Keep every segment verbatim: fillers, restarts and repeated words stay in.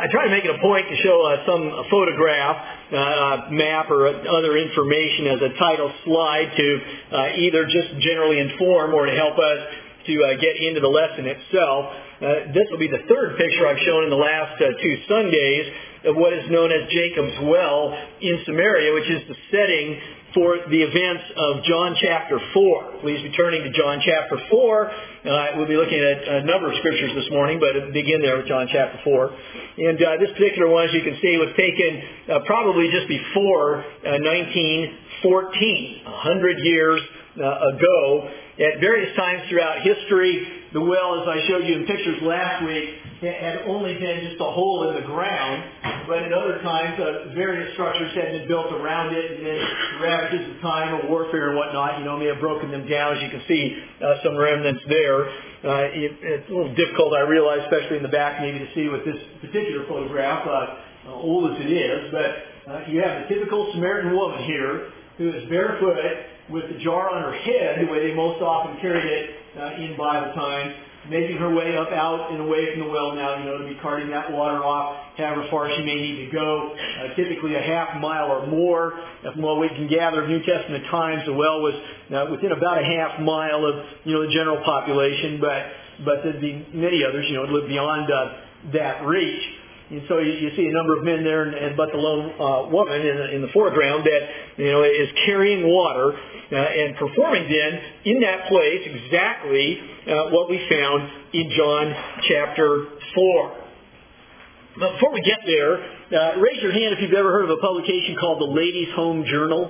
I try to make it a point to show uh, some photograph, uh, map, or other information as a title slide to uh, either just generally inform or to help us to uh, get into the lesson itself. Uh, this will be the third picture I've shown in the last uh, two Sundays of what is known as Jacob's Well in Samaria, which is the setting for the events of John chapter four. Please be turning to John chapter four. Uh, we'll be looking at a number of scriptures this morning, but begin there with John chapter four. And uh, this particular one, as you can see, was taken uh, probably just before uh, nineteen fourteen, a hundred years uh, ago. At various times throughout history, the well, as I showed you in pictures last week, had only been just a hole in the ground, but at other times, uh, various structures had been built around it, and then ravages of time of warfare and whatnot, you know, may have broken them down. As you can see, uh, some remnants there. Uh, it, it's a little difficult, I realize, especially in the back, maybe to see with this particular photograph, uh, uh, old as it is, but uh, you have the typical Samaritan woman here who is barefoot with the jar on her head, the way they most often carried it uh, in Bible times, making her way up out and away from the well now, you know, to be carting that water off, however far she may need to go, uh, typically a half mile or more. From what we can gather of New Testament times, the well was uh, within about a half mile of, you know, the general population, but but there'd be many others, you know, live beyond uh, that reach. And so you, you see a number of men there, and, and but the lone uh, woman in the, in the foreground that, you know, is carrying water uh, and performing then in that place exactly uh, what we found in John chapter four. Now, before we get there, uh, raise your hand if you've ever heard of a publication called the Ladies' Home Journal.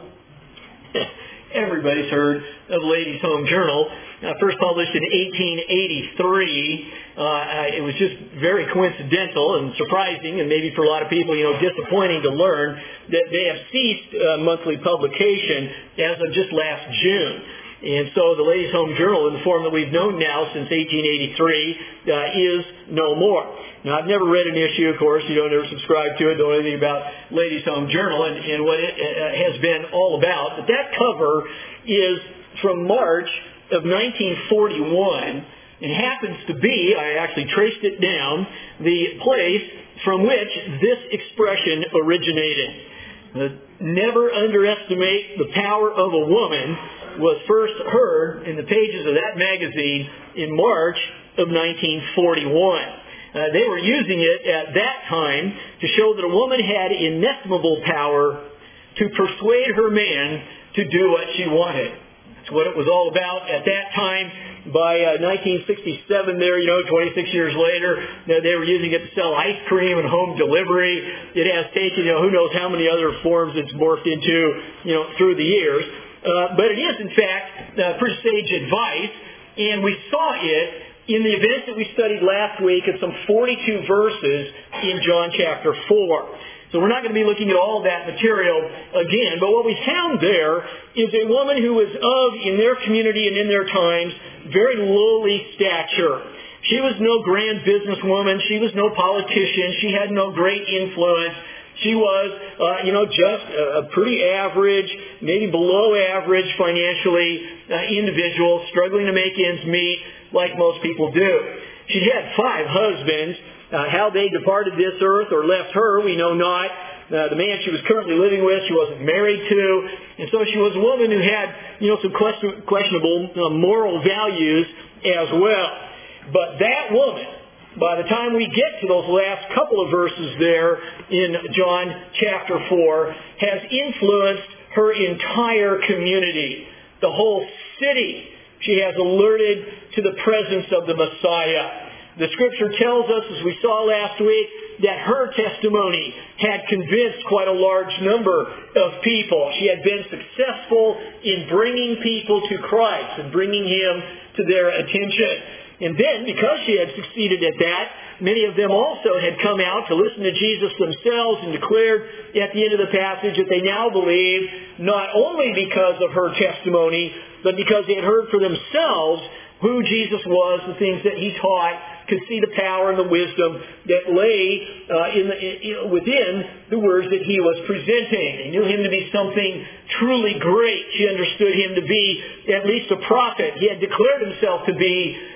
Everybody's heard of Ladies' Home Journal. Uh, first published in eighteen eighty-three. Uh, it was just very coincidental and surprising, and maybe for a lot of people, you know, disappointing to learn that they have ceased uh, monthly publication as of just last June. And so the Ladies' Home Journal, in the form that we've known now since eighteen eighty-three, uh, is no more. Now, I've never read an issue, of course. You don't ever subscribe to it, don't know anything about Ladies' Home Journal and, and what it uh, has been all about. But that cover is from March of nineteen forty-one. It happens to be, I actually traced it down, the place from which this expression originated. Uh, never underestimate the power of a woman was first heard in the pages of that magazine in March of nineteen forty-one. Uh, they were using it at that time to show that a woman had inestimable power to persuade her man to do what she wanted. That's what it was all about at that time. By uh, nineteen sixty-seven there, you know, twenty-six years later, you know, they were using it to sell ice cream and home delivery. It has taken, you know, who knows how many other forms it's morphed into, you know, through the years. Uh, but it is, in fact, uh, pretty sage advice, and we saw it in the events that we studied last week at some forty-two verses in John chapter four. So we're not going to be looking at all of that material again, but what we found there is a woman who was of, in their community and in their times, very lowly stature. She was no grand businesswoman. She was no politician. She had no great influence. She was, uh, you know, just a pretty average, maybe below average financially uh, individual, struggling to make ends meet like most people do. She had five husbands. Uh, how they departed this earth or left her, we know not. Uh, the man she was currently living with, she wasn't married to. And so she was a woman who had, you know, some question, questionable uh, moral values as well. But that woman, by the time we get to those last couple of verses there in John chapter four, has influenced her entire community, the whole city. She has alerted to the presence of the Messiah. The Scripture tells us, as we saw last week, that her testimony had convinced quite a large number of people. She had been successful in bringing people to Christ and bringing Him to their attention. And then, because she had succeeded at that, many of them also had come out to listen to Jesus themselves and declared at the end of the passage that they now believe, not only because of her testimony, but because they had heard for themselves who Jesus was, the things that He taught, could see the power and the wisdom that lay uh, in the, in, within the words that He was presenting. They knew Him to be something truly great. She understood Him to be at least a prophet. He had declared Himself to be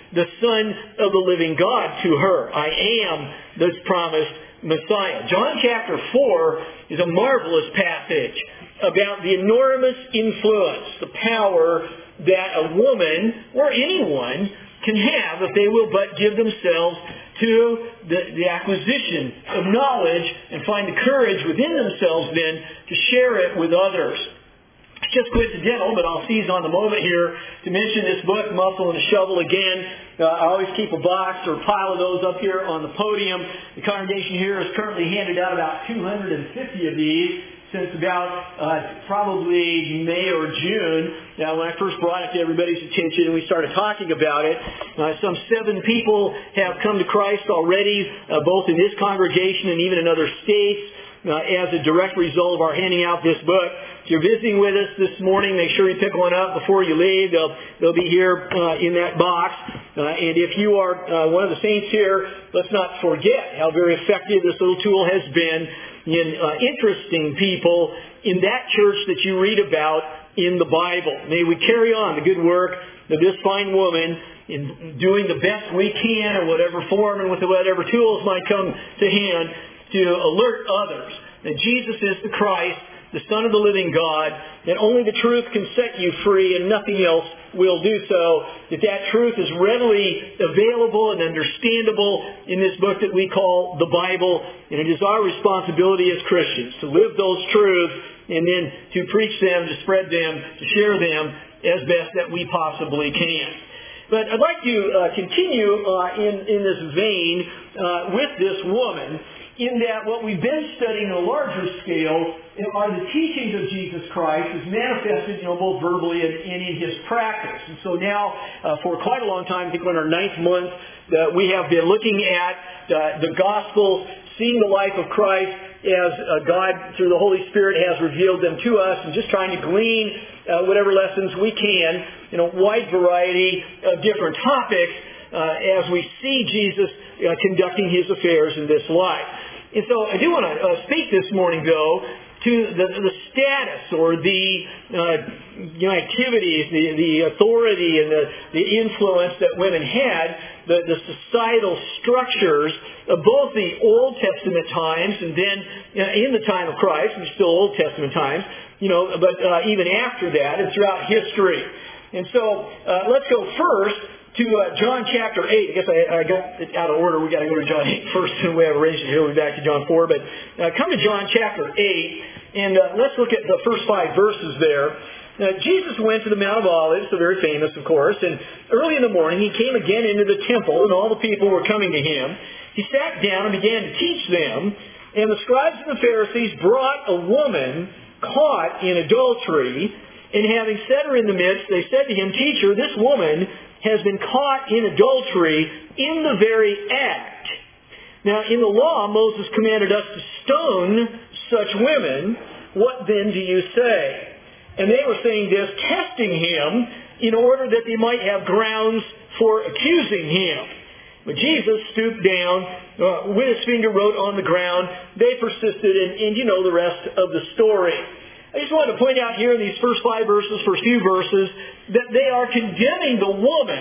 the Son of the living God to her. I am this promised Messiah. John chapter four is a marvelous passage about the enormous influence, the power that a woman or anyone can have if they will but give themselves to the, the acquisition of knowledge and find the courage within themselves then to share it with others. It's just coincidental, but I'll seize on the moment here to mention this book, Muscle and a Shovel, again. Uh, I always keep a box or a pile of those up here on the podium. The congregation here has currently handed out about two hundred fifty of these since about uh, probably May or June, uh, when I first brought it to everybody's attention and we started talking about it. Uh, some seven people have come to Christ already, uh, both in this congregation and even in other states, uh, as a direct result of our handing out this book. If you're visiting with us this morning, make sure you pick one up before you leave. They'll, they'll be here uh, in that box. Uh, and if you are uh, one of the saints here, let's not forget how very effective this little tool has been in uh, interesting people in that church that you read about in the Bible. May we carry on the good work of this fine woman in doing the best we can in whatever form and with whatever tools might come to hand to alert others that Jesus is the Christ, the Son of the living God, that only the truth can set you free and nothing else will do so, that that truth is readily available and understandable in this book that we call the Bible, and it is our responsibility as Christians to live those truths and then to preach them, to spread them, to share them as best that we possibly can. But I'd like to uh, continue uh, in, in this vein uh, with this woman, in that what we've been studying on a larger scale are the teachings of Jesus Christ as manifested, you know, both verbally and, and in His practice. And so now, uh, for quite a long time, I think we're in our ninth month, uh, we have been looking at uh, the Gospels, seeing the life of Christ as uh, God, through the Holy Spirit, has revealed them to us, and just trying to glean uh, whatever lessons we can, you know, wide variety of different topics uh, as we see Jesus uh, conducting His affairs in this life. And so I do want to uh, speak this morning, though, to the, the status or the uh, you know, activities, the, the authority and the, the influence that women had, the, the societal structures of both the Old Testament times and then uh, in the time of Christ, which is still Old Testament times, you know, but uh, even after that and throughout history. And so uh, let's go first to uh, John chapter eight. I guess I, I got it out of order. We got to go to John eight first, and we have arranged it here. We'll be back to John four. But uh, come to John chapter eight, and uh, let's look at the first five verses there. Uh, Jesus went to the Mount of Olives, so very famous, of course, and early in the morning he came again into the temple, and all the people were coming to him. He sat down and began to teach them, and the scribes and the Pharisees brought a woman caught in adultery, and having set her in the midst, they said to him, "Teacher, this woman has been caught in adultery in the very act." Now, in the law, Moses commanded us to stone such women. What then do you say? And they were saying this, testing him, in order that they might have grounds for accusing him. But Jesus stooped down, uh, with his finger wrote on the ground. They persisted, and, and you know the rest of the story. I just wanted to point out here in these first five verses, first few verses, that they are condemning the woman,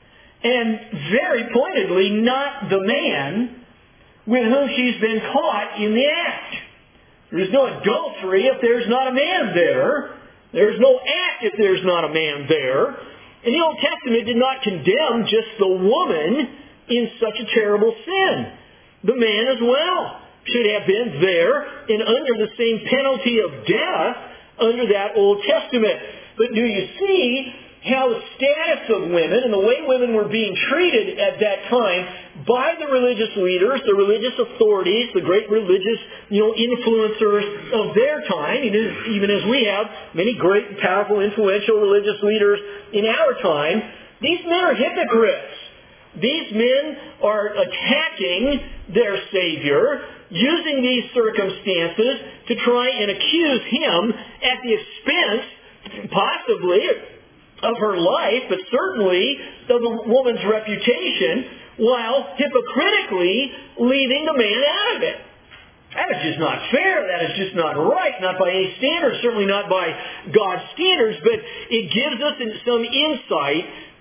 and very pointedly not the man with whom she's been caught in the act. There's no adultery if there's not a man there. There's no act if there's not a man there. And the Old Testament did not condemn just the woman in such a terrible sin. The man as well should have been there and under the same penalty of death under that Old Testament. But do you see how the status of women and the way women were being treated at that time by the religious leaders, the religious authorities, the great religious, you know, influencers of their time, even as we have many great, powerful, influential religious leaders in our time? These men are hypocrites. These men are attacking their Savior, using these circumstances to try and accuse him at the expense, possibly, of her life, but certainly of the woman's reputation, while hypocritically leaving the man out of it. That is just not fair. That is just not right. Not by any standards, certainly not by God's standards, but it gives us some insight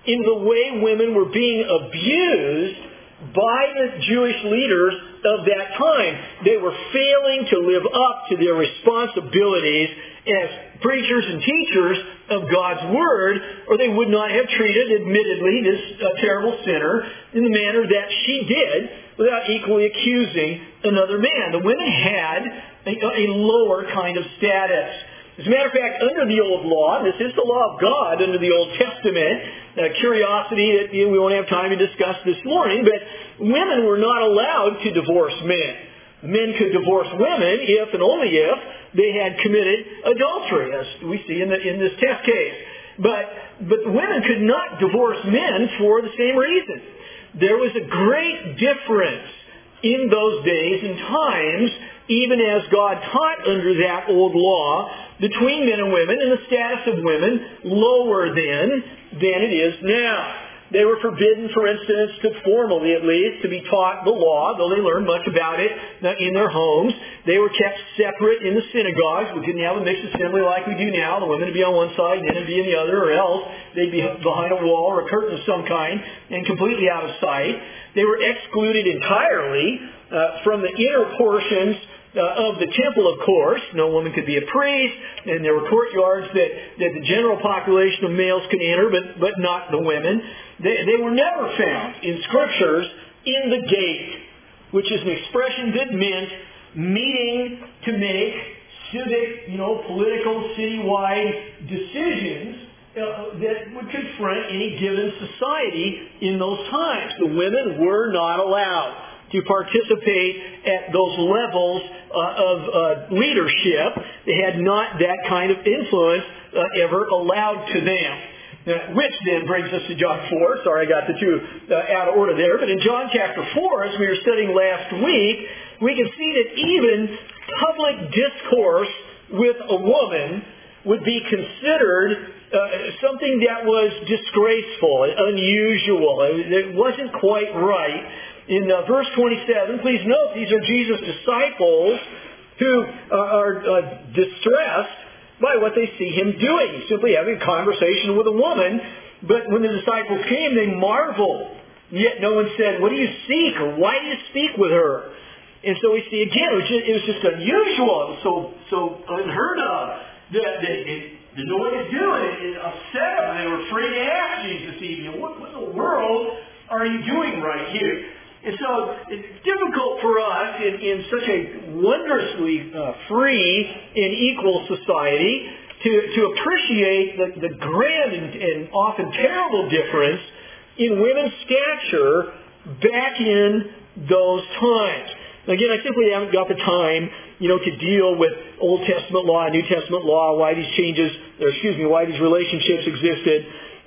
in the way women were being abused by the Jewish leaders of that time. They were failing to live up to their responsibilities as preachers and teachers of God's Word, or they would not have treated, admittedly, this uh, terrible sinner in the manner that she did without equally accusing another man. The women had a, a lower kind of status. As a matter of fact, under the Old Law, this is the law of God under the Old Testament, a curiosity that you know, we won't have time to discuss this morning, but women were not allowed to divorce men. Men could divorce women if and only if they had committed adultery, as we see in, the, in this test case. But, but women could not divorce men for the same reason. There was a great difference in those days and times, even as God taught under that old law, between men and women, and the status of women lower then than it is now. They were forbidden, for instance, to formally at least, to be taught the law, though they learned much about it in their homes. They were kept separate in the synagogues. We didn't have a mixed assembly like we do now. The women would be on one side, men would be on the other, or else they'd be behind a wall or a curtain of some kind and completely out of sight. They were excluded entirely uh, from the inner portions Uh, of the temple, of course. No woman could be a priest, and there were courtyards that, that the general population of males could enter, but, but not the women. They, they were never found in Scriptures in the gate, which is an expression that meant meeting to make civic, you know, political, citywide decisions uh, that would confront any given society in those times. The women were not allowed to participate at those levels uh, of uh, leadership. They had not that kind of influence uh, ever allowed to them. Now, which then brings us to John four. Sorry, I got the two uh, out of order there. But in John chapter four, as we were studying last week, we can see that even public discourse with a woman would be considered uh, something that was disgraceful, unusual. It wasn't quite right. In uh, verse twenty-seven, please note, these are Jesus' disciples who uh, are uh, distressed by what they see him doing. He's simply having a conversation with a woman, but when the disciples came, they marveled. Yet no one said, "What do you seek?" or "Why do you speak with her?" And so we see again, it was just, it was just unusual. It was so, so unheard of. That they, they didn't know what to do. It, it upset them. They were afraid to ask Jesus this evening, what, what in the world are you doing right here? And so it's difficult for us in, in such a wondrously uh, free and equal society to, to appreciate the, the grand and, and often terrible difference in women's stature back in those times. Again, I simply haven't got the time, you know, to deal with Old Testament law, New Testament law, why these changes, or excuse me, why these relationships existed.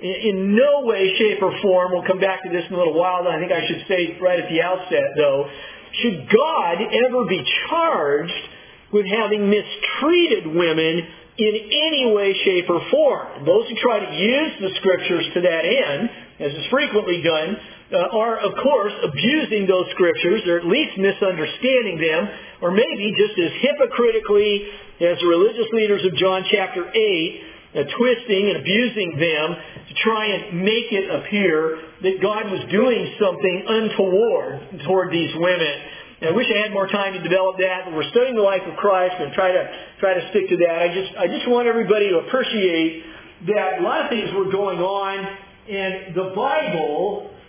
In no way, shape, or form, we'll come back to this in a little while, I think I should say right at the outset, though, should God ever be charged with having mistreated women in any way, shape, or form. Those who try to use the Scriptures to that end, as is frequently done, uh, are, of course, abusing those Scriptures, or at least misunderstanding them, or maybe just as hypocritically as the religious leaders of John chapter eight, Uh, twisting and abusing them to try and make it appear that God was doing something untoward toward these women. And I wish I had more time to develop that, but we're studying the life of Christ and try to try to stick to that. I just I just want everybody to appreciate that a lot of things were going on, and the Bible,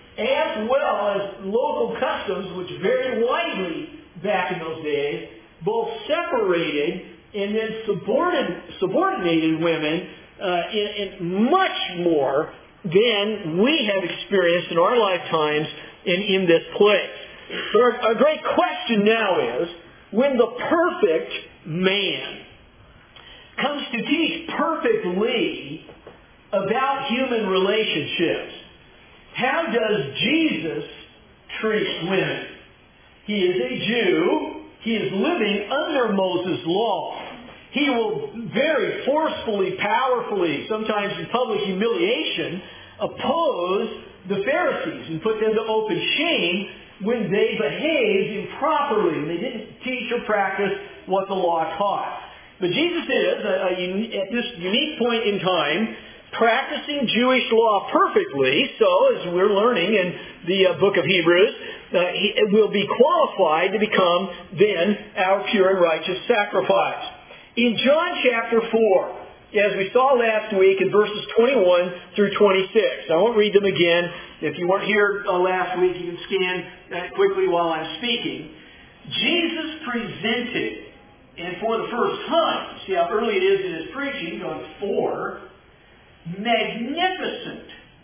as well as local customs, which varied widely back in those days, both separated and then subordinated, subordinated women uh, in, in much more than we have experienced in our lifetimes and in this place. So our, our great question now is, when the perfect man comes to teach perfectly about human relationships, how does Jesus treat women? He is a Jew. He is living under Moses' law. He will very forcefully, powerfully, sometimes in public humiliation, oppose the Pharisees and put them to open shame when they behaved improperly and they didn't teach or practice what the law taught. But Jesus is, a, a, at this unique point in time, practicing Jewish law perfectly, so as we're learning in the uh, book of Hebrews, uh, he will be qualified to become then our pure and righteous sacrifice. In John chapter four, as we saw last week in verses twenty-one through twenty-six, I won't read them again. If you weren't here uh, last week, you can scan uh, quickly while I'm speaking. Jesus presented, and for the first time, see how early it is in his preaching, John four, magnificent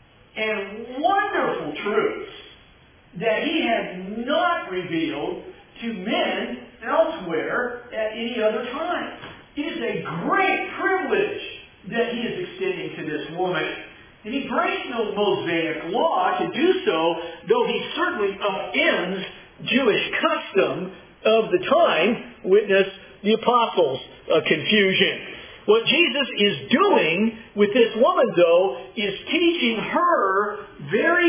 and wonderful truths that he had not revealed to men elsewhere at any other time. It is a great privilege that he is extending to this woman. And he breaks no Mosaic law to do so, though he certainly upends Jewish custom of the time, witness the apostles' uh, confusion. What Jesus is doing with this woman, though, is teaching her very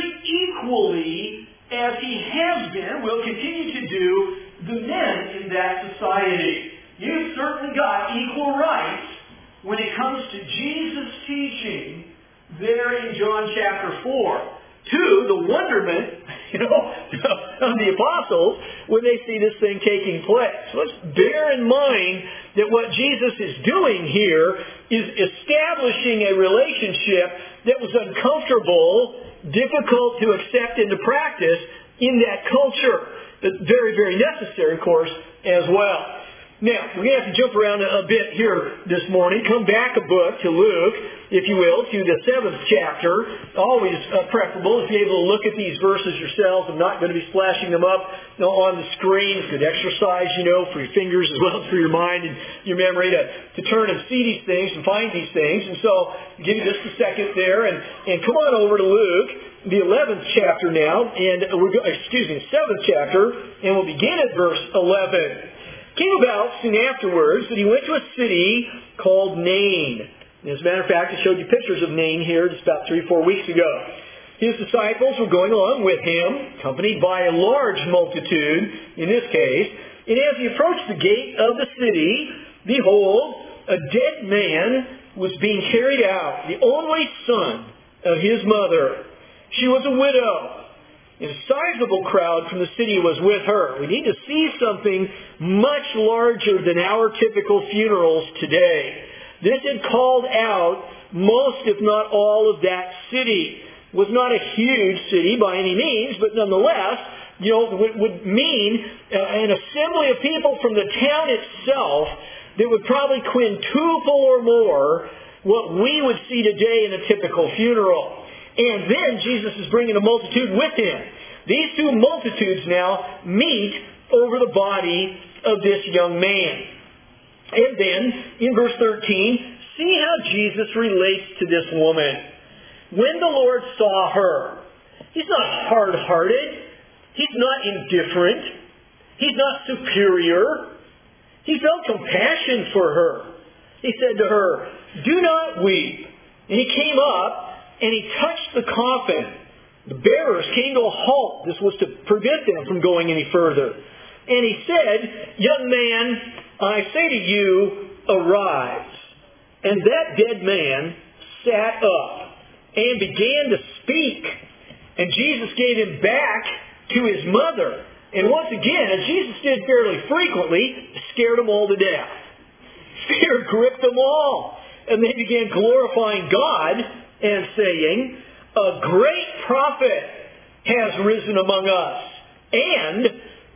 equally as he has been, will continue to do, the men in that society. You've certainly got equal rights when it comes to Jesus' teaching there in John chapter four. Two, the wonderment, you know, of the apostles when they see this thing taking place. Let's bear in mind that what Jesus is doing here is establishing a relationship that was uncomfortable, difficult to accept and to practice in that culture. But very, very necessary, of course, as well. Now, we're going to have to jump around a, a bit here this morning. Come back a book to Luke, if you will, to the seventh chapter. Always uh, preferable if you're able to look at these verses yourselves. I'm not going to be flashing them up you know, on the screen. It's good exercise, you know, for your fingers as well as for your mind and your memory to, to turn and see these things and find these things. And so, I'll give you just a second there. And, and come on over to Luke, the eleventh chapter now. And we're go- excuse me, seventh chapter. And we'll begin at verse eleven. Came about soon afterwards that he went to a city called Nain. And as a matter of fact, I showed you pictures of Nain here just about three, four weeks ago. His disciples were going along with him, accompanied by a large multitude, in this case. And as he approached the gate of the city, behold, a dead man was being carried out, the only son of his mother. She was a widow. And a sizable crowd from the city was with her. We need to see something much larger than our typical funerals today. This had called out most, if not all, of that city. It was not a huge city by any means, but nonetheless, you know, would, would mean uh, an assembly of people from the town itself that would probably quintuple or more what we would see today in a typical funeral. And then Jesus is bringing a multitude with him. These two multitudes now meet over the body of this young man. And then, in verse thirteen, see how Jesus relates to this woman. When the Lord saw her, he's not hard-hearted. He's not indifferent. He's not superior. He felt compassion for her. He said to her, "Do not weep." And he came up and he touched the coffin. The bearers came to a halt. This was to prevent them from going any further. And he said, "Young man, I say to you, arise." And that dead man sat up and began to speak. And Jesus gave him back to his mother. And once again, as Jesus did fairly frequently, scared them all to death. Fear gripped them all. And they began glorifying God and saying, "A great prophet has risen among us, and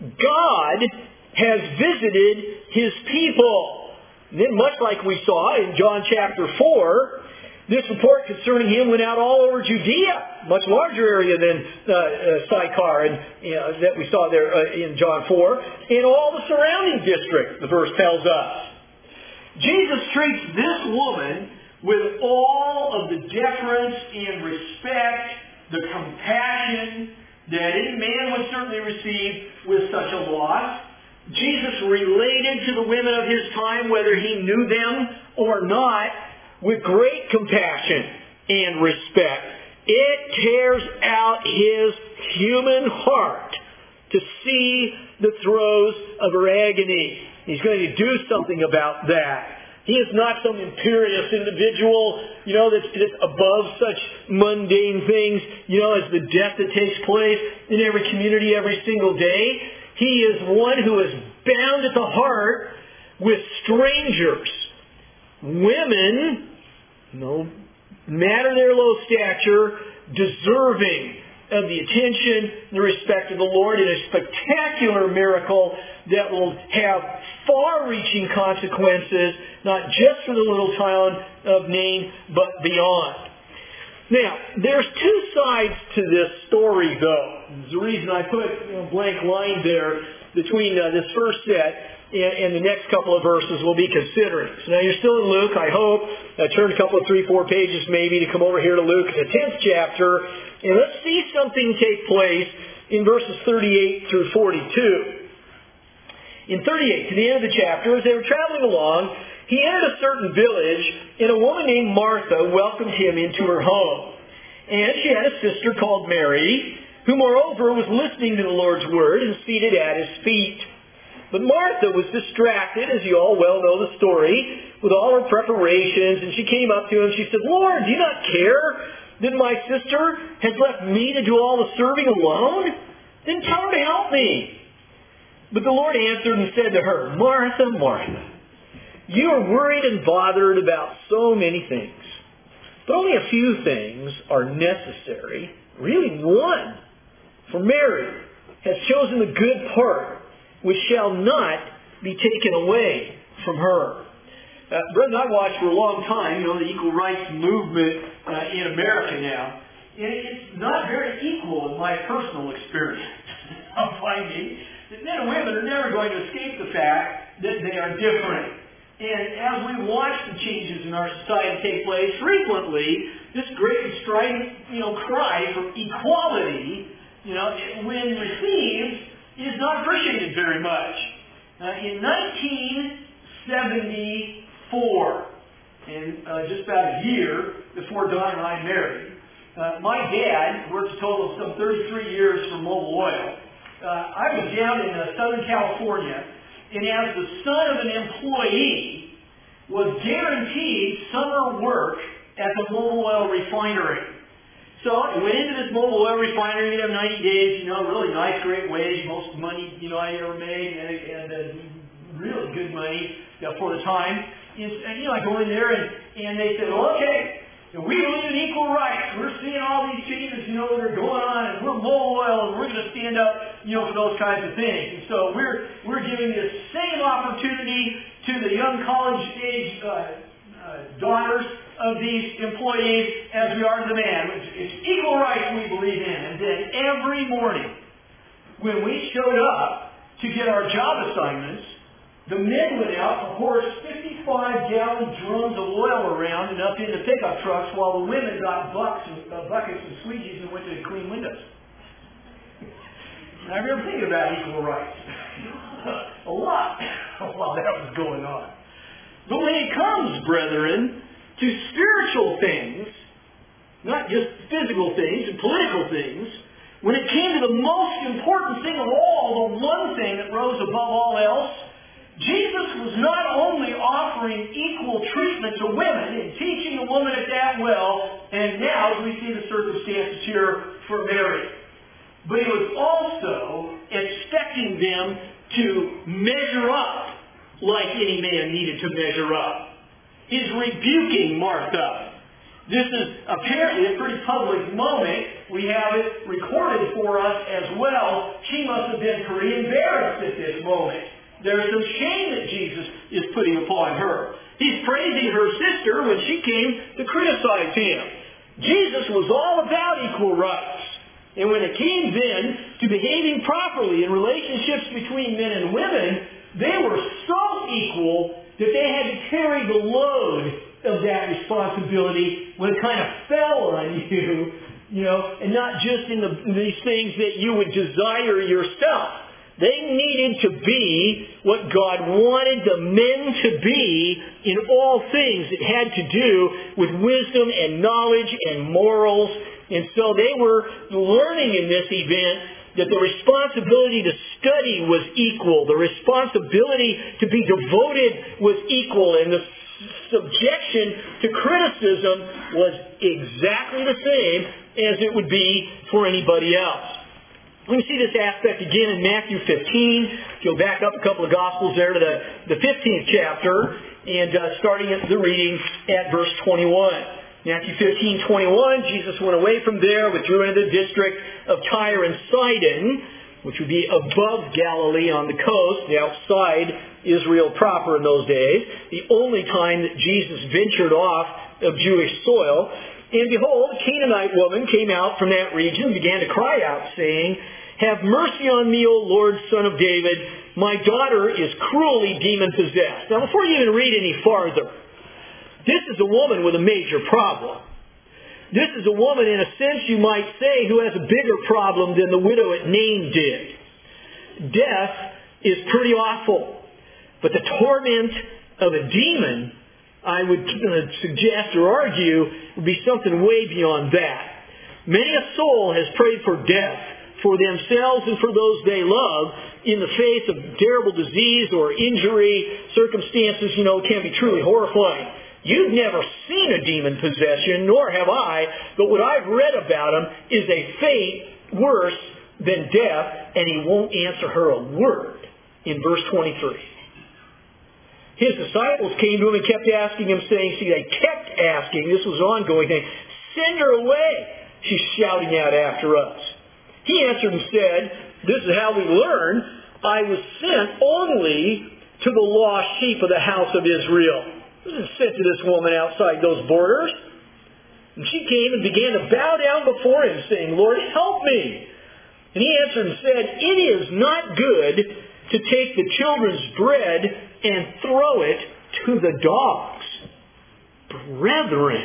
God has visited his people." And then, much like we saw in John chapter four, this report concerning him went out all over Judea, much larger area than uh, uh, Sychar and, you know, that we saw there uh, in John four, in all the surrounding districts, the verse tells us. Jesus treats this woman with all of the deference and respect, the compassion that any man would certainly receive with such a loss. Jesus related to the women of his time, whether he knew them or not, with great compassion and respect. It tears out his human heart to see the throes of her agony. He's going to do something about that. He is not some imperious individual, you know, that's, that's above such mundane things, you know, as the death that takes place in every community every single day. He is one who is bound at the heart with strangers. Women, no matter their low stature, deserving of the attention and the respect of the Lord in a spectacular miracle that will have far-reaching consequences, not just for the little town of Nain, but beyond. Now, there's two sides to this story, though. There's the reason I put a blank line there between uh, this first set and, and the next couple of verses we'll be considering. So now you're still in Luke, I hope. I turned a couple of three, four pages maybe to come over here to Luke, the tenth chapter, and let's see something take place in verses thirty-eight through forty-two. In thirty-eight, to the end of the chapter, as they were traveling along, he entered a certain village, and a woman named Martha welcomed him into her home. And she had a sister called Mary, who moreover was listening to the Lord's word and seated at his feet. But Martha was distracted, as you all well know the story, with all her preparations, and she came up to him and she said, "Lord, do you not care that my sister has left me to do all the serving alone? Then tell her to help me." But the Lord answered and said to her, "Martha, Martha, you are worried and bothered about so many things. But only a few things are necessary. Really one. For Mary has chosen the good part, which shall not be taken away from her." Uh, Brother, I've watched for a long time, you know, the equal rights movement uh, in America now. And it's not very equal in my personal experience. I'm finding that men and women are never going to escape the fact that they are different. And as we watch the changes in our society take place, frequently this great and strident, you know, cry for equality, you know, when received, is not appreciated very much. Uh, in nineteen seventy-four, and uh, just about a year before Don and I married, uh, my dad worked a total of some thirty-three years for Mobil Oil. Uh, I was down in uh, Southern California, and as the son of an employee, was guaranteed summer work at the Mobil Oil refinery. So I went into this Mobil Oil refinery, you'd have ninety days, you know, really nice, great wage, most money, you know, I ever made, and, and uh, really good money you know, for the time. And, and, you know, I go in there, and, and they said, well, okay, we believe in equal rights. We're seeing all these changes, you know, that are going on, and we're Mobil Oil, and we're going to stand up, you know, for those kinds of things. And so we're we're giving the same opportunity to the young college-age uh, uh, daughters of these employees as we are to the man. It's equal rights we believe in. And then every morning, when we showed up to get our job assignments, the men went out to horse fifty-five gallon drums of oil around and up into pickup trucks while the women got bucks and, uh, buckets and squeegees and went to clean windows. And I remember thinking about equal rights a lot while that was going on. But when it comes, brethren, to spiritual things, not just physical things and political things, when it came to the most important thing of all, the one thing that rose above all else, Jesus was not only offering equal treatment to women and teaching a woman at that well, and now as we see the circumstances here for Mary, but he was also expecting them to measure up like any man needed to measure up. He's rebuking Martha. This is apparently a pretty public moment. We have it recorded for us as well. She must have been pretty embarrassed at this moment. There's some shame that Jesus is putting upon her. He's praising her sister when she came to criticize him. Jesus was all about equal rights. And when it came then to behaving properly in relationships between men and women, they were so equal that they had to carry the load of that responsibility when it kind of fell on you, you know, and not just in, the, in these things that you would desire yourself. They needed to be what God wanted the men to be in all things that had to do with wisdom and knowledge and morals. And so they were learning in this event that the responsibility to study was equal. The responsibility to be devoted was equal. And the subjection to criticism was exactly the same as it would be for anybody else. We can see this aspect again in Matthew fifteen. If you'll back up a couple of Gospels there to the, the fifteenth chapter, and uh, starting at the reading at verse twenty-one. Matthew fifteen twenty-one, Jesus went away from there, withdrew into the district of Tyre and Sidon, which would be above Galilee on the coast, outside Israel proper in those days, the only time that Jesus ventured off of Jewish soil. And behold, a Canaanite woman came out from that region and began to cry out, saying, "Have mercy on me, O Lord, Son of David. My daughter is cruelly demon-possessed." Now, before you even read any farther, this is a woman with a major problem. This is a woman, in a sense, you might say, who has a bigger problem than the widow at Nain did. Death is pretty awful. But the torment of a demon, I would suggest or argue, would be something way beyond that. Many a soul has prayed for death for themselves and for those they love in the face of terrible disease or injury. Circumstances, you know, can be truly horrifying. You've never seen a demon possession, nor have I, but what I've read about him is a fate worse than death, and he won't answer her a word in verse twenty-three. His disciples came to him and kept asking him, saying, see, they kept asking, this was an ongoing thing, "Send her away," she's shouting out after us. He answered and said, "This is how we learn. I was sent only to the lost sheep of the house of Israel." I wasn't sent to this woman outside those borders. And she came and began to bow down before him, saying, "Lord, help me." And he answered and said, "It is not good to take the children's bread and throw it to the dogs." Brethren.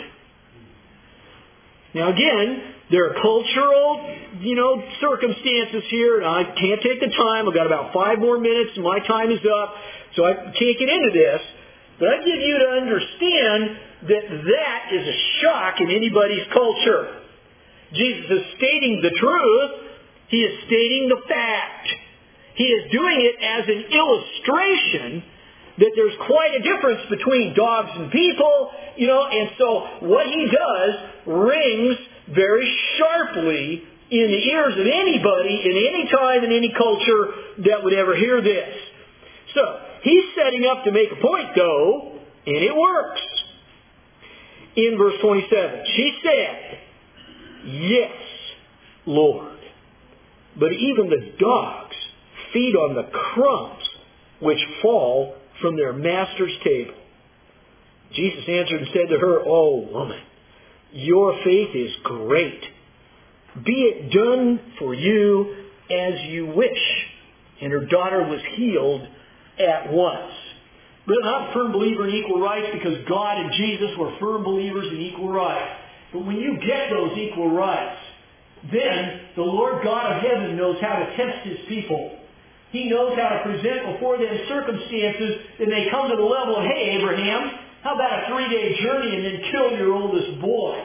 Now again, there are cultural, you know, circumstances here, and I can't take the time. I've got about five more minutes, and my time is up, so I can't get into this. But I give you to understand that that is a shock in anybody's culture. Jesus is stating the truth. He is stating the fact. He is doing it as an illustration that there's quite a difference between dogs and people, you know, and so what he does rings very sharply in the ears of anybody in any time in any culture that would ever hear this. So, he's setting up to make a point, though, and it works. In verse twenty-seven, she said, "Yes, Lord, but even the dogs feed on the crumbs which fall from their master's table." Jesus answered and said to her, "O woman, your faith is great. Be it done for you as you wish." And her daughter was healed at once. But I'm a firm believer in equal rights because God and Jesus were firm believers in equal rights. But when you get those equal rights, then the Lord God of heaven knows how to test his people. He knows how to present before them circumstances that may come to the level of, "Hey, Abraham, how about a three-day journey and then kill your oldest boy?"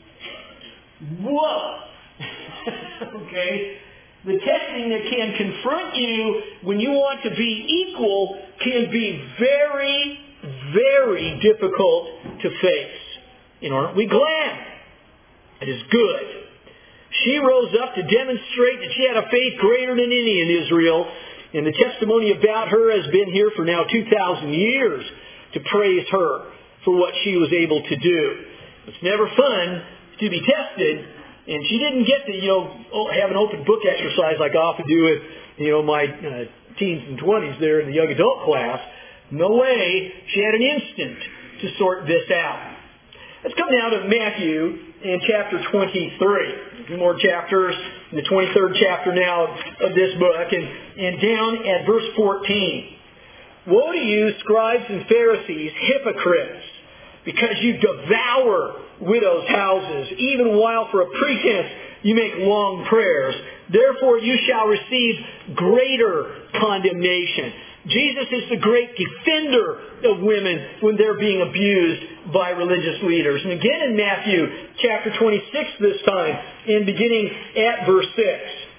Whoa! Okay? The testing that can confront you when you want to be equal can be very, very difficult to face. And aren't we glad? It is good. She rose up to demonstrate that she had a faith greater than any in Israel. And the testimony about her has been here for now two thousand years to praise her for what she was able to do. It's never fun to be tested. And she didn't get to, you know, have an open book exercise like I often do with, you know, my uh, teens and twenties there in the young adult class. No way. She had an instant to sort this out. Let's come now to Matthew in chapter twenty-three. A few more chapters, in the twenty-third chapter now of this book, and, and down at verse fourteen. "Woe to you, scribes and Pharisees, hypocrites, because you devour widows' houses, even while for a pretense you make long prayers. Therefore you shall receive greater condemnation." Jesus is the great defender of women when they're being abused by religious leaders. And again in Matthew chapter twenty-six this time, and beginning at verse six.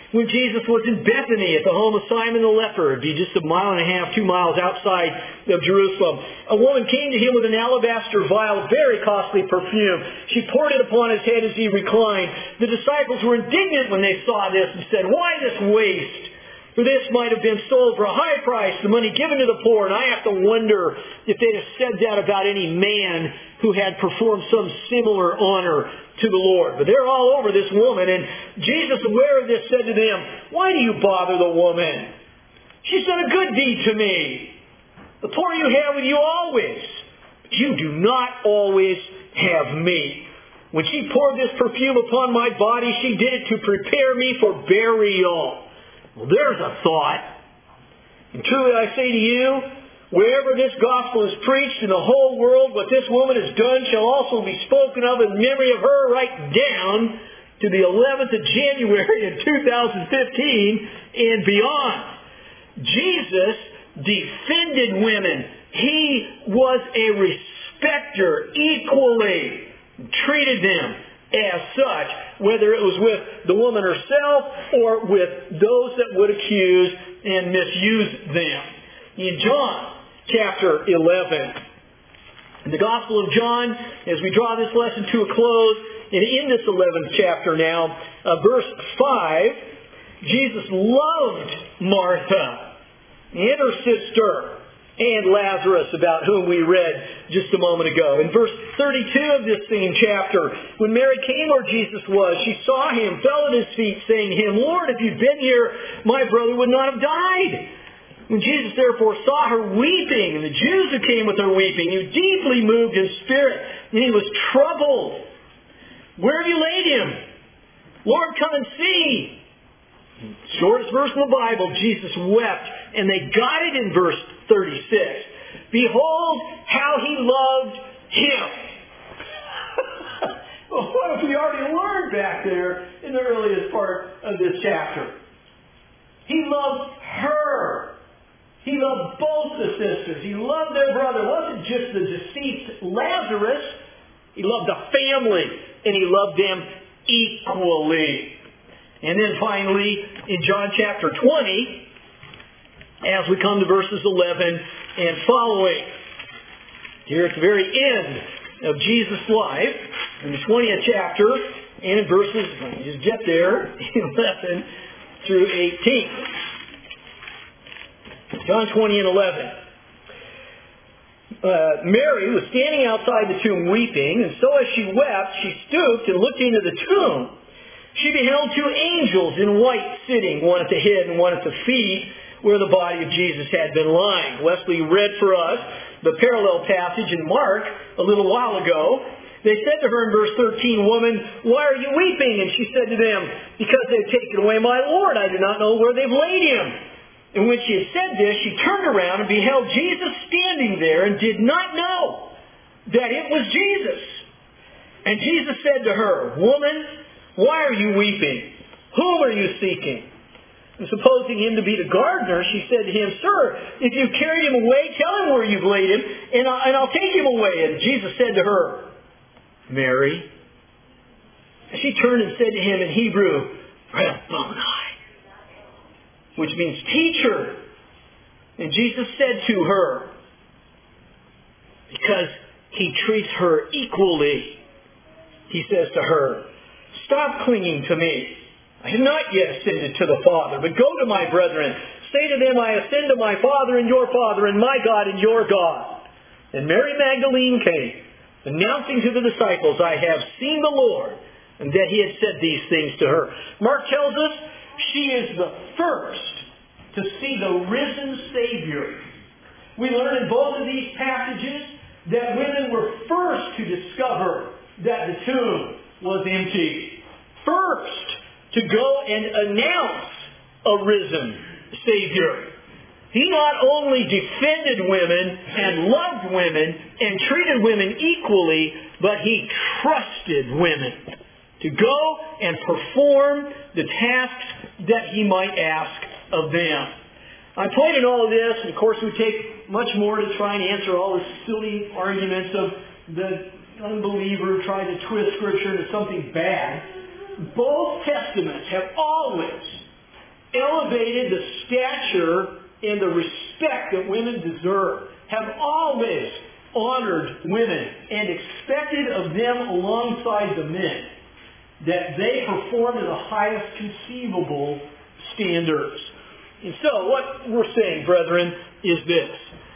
when Jesus was in Bethany at the home of Simon the leper. It'd be just a mile and a half, two miles outside of Jerusalem. A woman came to him with an alabaster vial, very costly perfume. She poured it upon his head as he reclined. The disciples were indignant when they saw this and said, "Why this waste? For this might have been sold for a high price, the money given to the poor." And I have to wonder if they'd have said that about any man who had performed some similar honor to the Lord. But they're all over this woman. And Jesus, aware of this, said to them, "Why do you bother the woman? She's done a good deed to me. The poor you have with you always, but you do not always have me. When she poured this perfume upon my body, she did it to prepare me for burial." Well, there's a thought. And truly I say to you, wherever this gospel is preached in the whole world, what this woman has done shall also be spoken of in memory of her right down to the eleventh of January in two thousand fifteen and beyond. Jesus defended women. He was a respecter equally, treated them as such, whether it was with the woman herself or with those that would accuse and misuse them. In John chapter eleven, in the Gospel of John, as we draw this lesson to a close, and in this eleventh chapter now, uh, verse five, Jesus loved Martha and her sister and Lazarus, about whom we read just a moment ago. In verse thirty-two of this same chapter, when Mary came where Jesus was, she saw him, fell at his feet, saying to him, "Lord, if you'd been here, my brother would not have died." When Jesus therefore saw her weeping, and the Jews who came with her weeping, he was deeply moved in spirit, and he was troubled. "Where have you laid him? Lord, come and see." Shortest verse in the Bible, Jesus wept, and they got it in verse thirty-six. "Behold how he loved him." Well, what have we already learned back there in the earliest part of this chapter? He loved her. He loved both the sisters. He loved their brother. It wasn't just the deceased Lazarus. He loved the family, and he loved them equally. And then finally, in John chapter twenty, as we come to verses eleven and following, here at the very end of Jesus' life, in the twentieth chapter, and in verses, let me just get there, eleven through eighteen. John twenty and eleven. Uh, Mary was standing outside the tomb weeping, and so as she wept, she stooped and looked into the tomb. She beheld two angels in white sitting, one at the head and one at the feet, where the body of Jesus had been lying. Wesley read for us the parallel passage in Mark a little while ago. They said to her in verse thirteen, "Woman, why are you weeping?" And she said to them, "Because they've taken away my Lord. I do not know where they've laid him." And when she had said this, she turned around and beheld Jesus standing there, and did not know that it was Jesus. And Jesus said to her, "Woman, why are you weeping? Whom are you seeking?" And supposing him to be the gardener, she said to him, "Sir, if you carried him away, tell him where you've laid him, and, I, and I'll take him away." And Jesus said to her, "Mary." And she turned and said to him in Hebrew, "Rabboni," which means teacher. And Jesus said to her, because he treats her equally, he says to her, "Stop clinging to me. I have not yet ascended to the Father, but go to my brethren. Say to them, I ascend to my Father and your Father, and my God and your God." And Mary Magdalene came, announcing to the disciples, "I have seen the Lord," and that he had said these things to her. Mark tells us she is the first to see the risen Savior. We learn in both of these passages that women were first to discover that the tomb was empty. First to go and announce a risen Savior. He not only defended women and loved women and treated women equally, but he trusted women to go and perform the tasks that he might ask of them. I pointed all of this, and of course it would take much more to try and answer all the silly arguments of the unbeliever trying to twist Scripture into something bad. Both Testaments have always elevated the stature and the respect that women deserve, have always honored women and expected of them alongside the men that they perform to the highest conceivable standards. And so what we're saying, brethren, is this.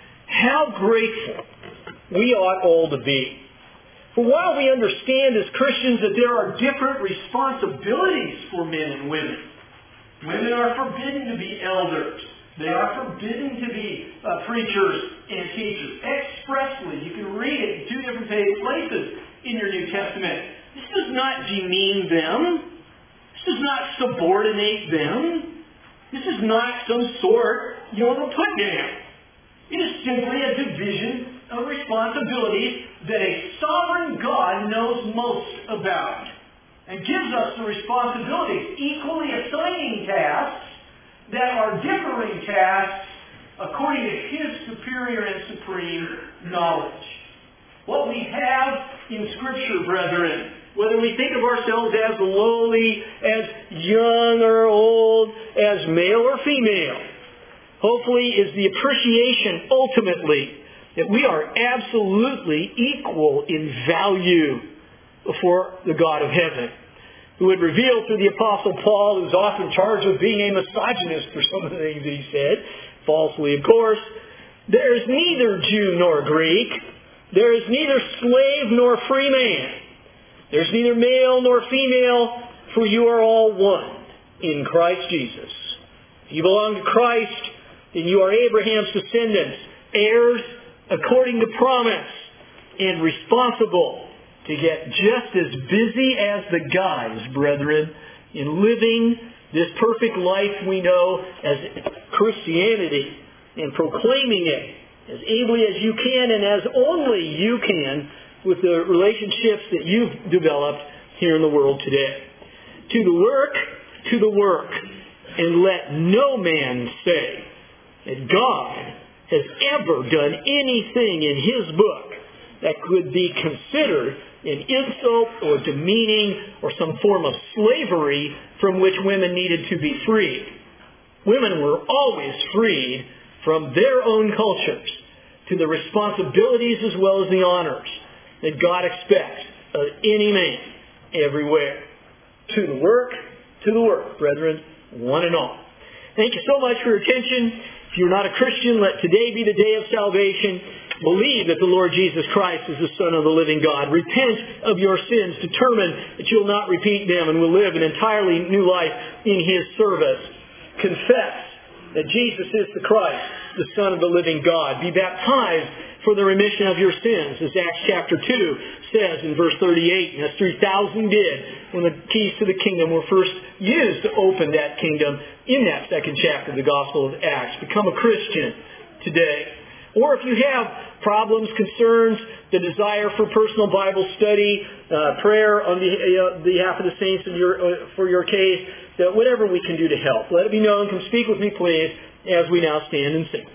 How grateful we ought all to be. For while we understand as Christians that there are different responsibilities for men and women, women are forbidden to be elders. They are forbidden to be uh, preachers and teachers. Expressly, you can read it in two different places in your New Testament. This does not demean them. This does not subordinate them. This is not some sort, you know, of a put down. It is simply a division of responsibilities that a sovereign God knows most about and gives us the responsibilities, equally assigning tasks that are differing tasks according to His superior and supreme knowledge. What we have in Scripture, brethren, whether we think of ourselves as lowly, as young or old, as male or female, hopefully is the appreciation ultimately that we are absolutely equal in value before the God of heaven, who would reveal through the Apostle Paul, who's often charged with being a misogynist for some of the things that he said, falsely of course, there is neither Jew nor Greek, there is neither slave nor free man, there's neither male nor female, for you are all one in Christ Jesus. If you belong to Christ, then you are Abraham's descendants, heirs according to promise, and responsible to get just as busy as the guys, brethren, in living this perfect life we know as Christianity and proclaiming it as ably as you can and as only you can with the relationships that you've developed here in the world today. To the work, to the work, and let no man say that God has ever done anything in His book that could be considered an insult or demeaning or some form of slavery from which women needed to be freed. Women were always freed from their own cultures to the responsibilities as well as the honors that God expects of any man everywhere. To the work, to the work, brethren, one and all. Thank you so much for your attention. If you're not a Christian, let today be the day of salvation. Believe that the Lord Jesus Christ is the Son of the living God. Repent of your sins. Determine that you'll not repeat them and will live an entirely new life in His service. Confess that Jesus is the Christ, the Son of the living God. Be baptized for the remission of your sins, as Acts chapter two says in verse thirty-eight. And as three thousand did when the keys to the kingdom were first used to open that kingdom in that second chapter of the Gospel of Acts. Become a Christian today. Or if you have problems, concerns, the desire for personal Bible study, uh, prayer on behalf of the saints in your, uh, for your case, that whatever we can do to help, let it be known. Come speak with me, please, as we now stand and sing.